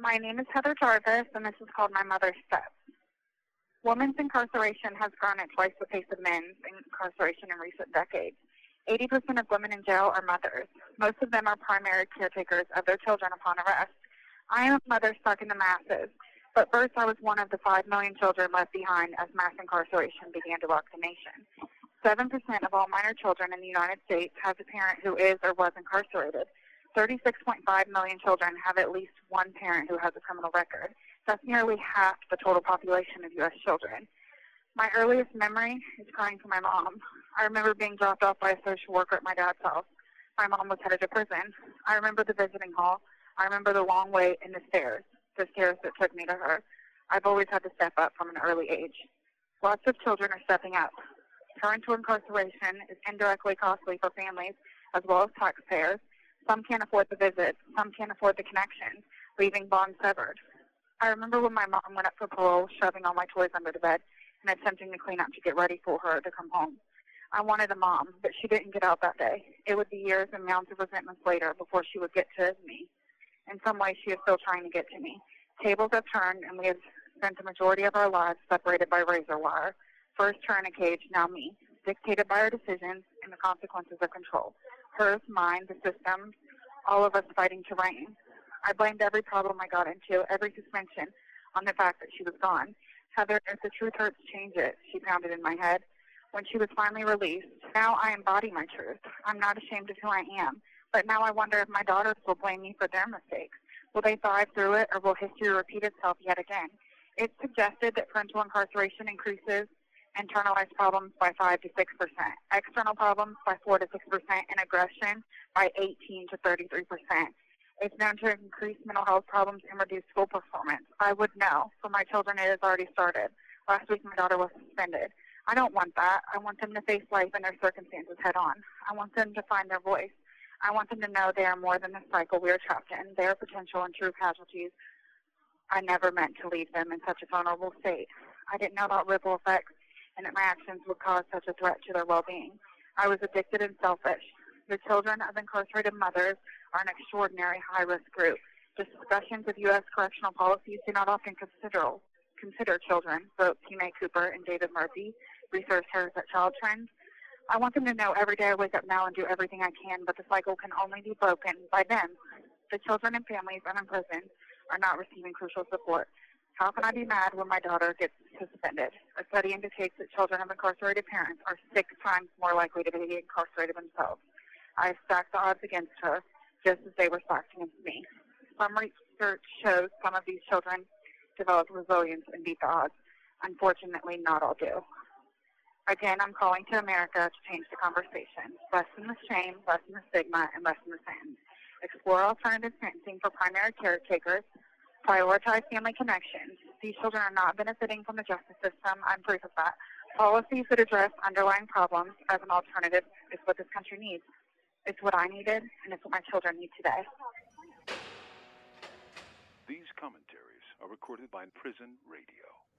My name is Heather Jarvis, and this is called My Mother's Steps. Women's incarceration has grown at twice the pace of men's incarceration in recent decades. 80% of women in jail are mothers. Most of them are primary caretakers of their children upon arrest. I am a mother stuck in the masses, but first I was one of the 5 million children left behind as mass incarceration began to rock the nation. 7% of all minor children in the United States has a parent who is or was incarcerated. 36.5 million children have at least one parent who has a criminal record. That's nearly half the total population of U.S. children. My earliest memory is crying for my mom. I remember being dropped off by a social worker at my dad's house. My mom was headed to prison. I remember the visiting hall. I remember the long wait in the stairs that took me to her. I've always had to step up from an early age. Lots of children are stepping up. Parental incarceration is indirectly costly for families as well as taxpayers. Some can't afford the visits. Some can't afford the connections, leaving bonds severed. I remember when my mom went up for parole, shoving all my toys under the bed and attempting to clean up to get ready for her to come home. I wanted a mom, but she didn't get out that day. It would be years and mounds of resentments later before she would get to me. In some ways, she is still trying to get to me. Tables have turned, and we have spent the majority of our lives separated by razor wire. First her in a cage, now me, dictated by our decisions and the consequences of control. Hers, mine, the system, all of us fighting to reign. I blamed every problem I got into, every suspension, on the fact that she was gone. Heather, if the truth hurts, change it, she pounded in my head. When she was finally released, now I embody my truth. I'm not ashamed of who I am, but now I wonder if my daughters will blame me for their mistakes. Will they thrive through it, or will history repeat itself yet again? It's suggested that parental incarceration increases internalized problems by 5 to 6%, external problems by 4 to 6%, and aggression by 18 to 33%. It's known to increase mental health problems and reduce school performance. I would know. For my children, it has already started. Last week, my daughter was suspended. I don't want that. I want them to face life and their circumstances head on. I want them to find their voice. I want them to know they are more than the cycle we are trapped in. They are potential and true casualties. I never meant to leave them in such a vulnerable state. I didn't know about ripple effects and that my actions would cause such a threat to their well-being. I was addicted and selfish. The children of incarcerated mothers are an extraordinary high-risk group. Discussions of U.S. correctional policies do not often consider children, wrote T. May Cooper and David Murphy, researchers at Child Trends. I want them to know every day I wake up now and do everything I can, but the cycle can only be broken by them. The children and families unimprisoned are not receiving crucial support. How can I be mad when my daughter gets suspended? A study indicates that children of incarcerated parents are 6 times more likely to be incarcerated themselves. I have stacked the odds against her, just as they were stacked against me. Some research shows some of these children develop resilience and beat the odds. Unfortunately, not all do. Again, I'm calling to America to change the conversation. Lessen the shame, lessen the stigma, and lessen the sentence. Explore alternative sentencing for primary caretakers. Prioritize family connections. These children are not benefiting from the justice system. I'm proof of that. Policies that address underlying problems as an alternative is what this country needs. It's what I needed, and it's what my children need today. These commentaries are recorded by Prison Radio.